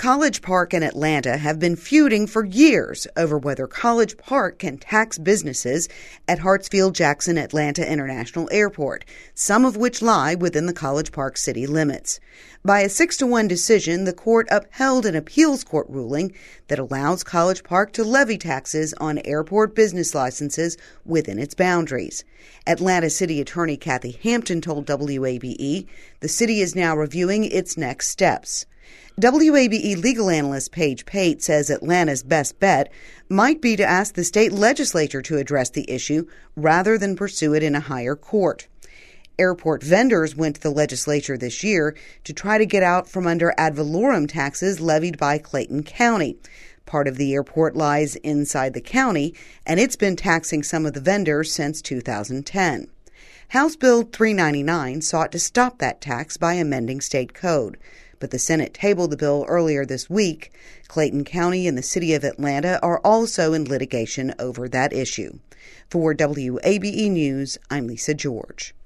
College Park and Atlanta have been feuding for years over whether College Park can tax businesses at Hartsfield-Jackson Atlanta International Airport, some of which lie within the College Park city limits. By a 6-1 decision, the court upheld an appeals court ruling that allows College Park to levy taxes on airport business licenses within its boundaries. Atlanta City Attorney Kathy Hampton told WABE the city is now reviewing its next steps. WABE legal analyst Paige Pate says Atlanta's best bet might be to ask the state legislature to address the issue rather than pursue it in a higher court. Airport vendors went to the legislature this year to try to get out from under ad valorem taxes levied by Clayton County. Part of the airport lies inside the county, and it's been taxing some of the vendors since 2010. House Bill 399 sought to stop that tax by amending state code, but the Senate tabled the bill earlier this week. Clayton County and the city of Atlanta are also in litigation over that issue. For WABE News, I'm Lisa George.